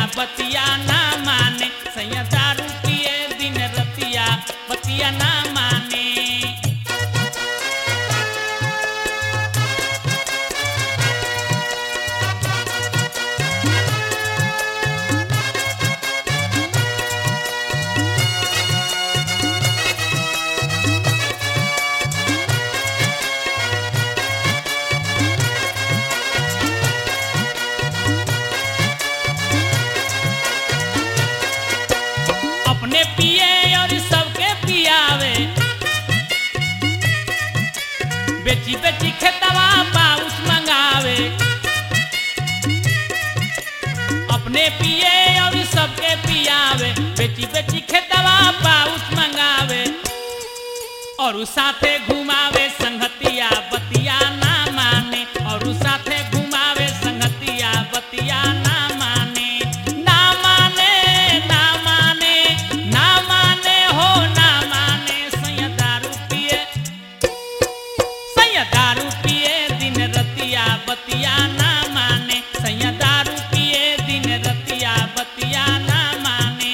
बतिया ना माने सैया दारू पिए दिन रतिया बतिया ना माने। अपने पिए और सबके पियावे, बेची बेची खेतवा पाउस मंगावे। अपने पिए और सबके पियावे, बेची बेची खेतवा पाउस मंगावे। और साथे घुमावे संगतिया बतिया ना माने, और साथे घुमावे संगतिया बतिया ना माने। ना माने ना माने ना माने हो ना माने सैया दारू पिए, सैया दारू पिए दिन रतिया बतिया ना माने सैया दारू पिए दिन रतिया बतिया ना माने।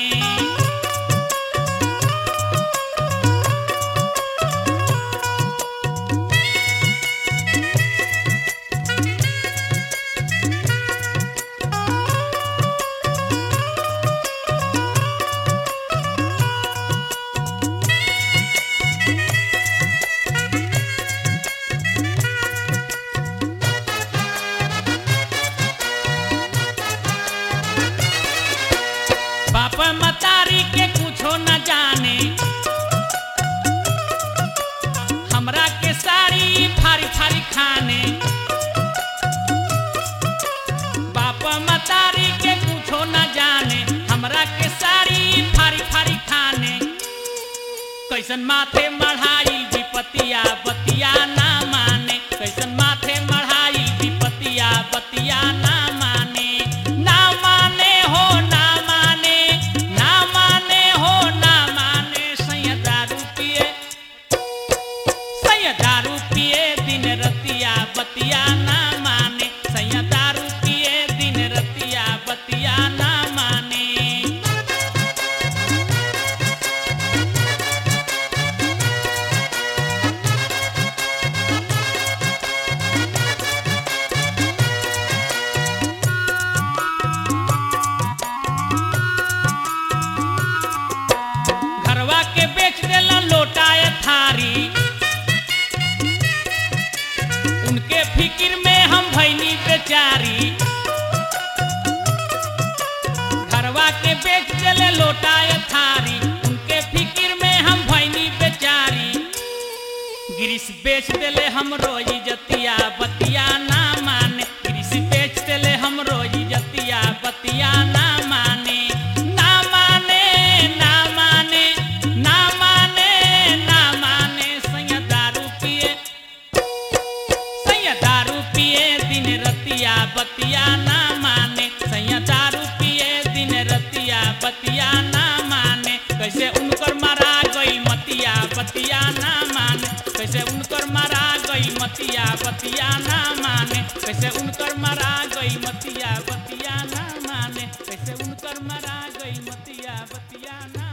बाप मतारी के कुछो न जाने, हमरा के साड़ी फारी फारी खाने। बाप मतारी के कुछो न जाने, हमरा के साड़ी फारी फारी खाने। कैसन माथे मढ़ाई विपतिया बतिया ना माने, कैसन माथे मढ़ाई विपतिया बतिया ना माने। ना माने हो ना माने ना माने हो ना माने सैया दारू पिए, सैया दारू पिए दिन रतिया बतिया ना माने सैया दारू पिए दिन रतिया बतिया ना माने। घरवा के बेच देला लोटाए थारी, उनके फिकिर में हम भैनी बेचारी। घरवा के बेच देले लोटाए थारी, उनके फिकिर में हम भैनी बेचारी। गिरीश बेच देले हम रोई जतिया बतिया ना माने, गिरीश बेच देले हम रोई जतिया बतिया ना माने। ना माने ना माने ना माने ना माने सैया दारू पिए, सैया दारू पिए दिन रतिया बतिया ना माने सैया दारू पिए दिन रतिया बतिया ना माने। कैसे उनकर मारा गई मतिया बतिया ना माने, कैसे उनकर मारा गई मतिया बतिया ना माने, कैसे उनकर मारा गई मतिया बतिया ना माने, कैसे उनकर मारा गई मतिया बतिया ना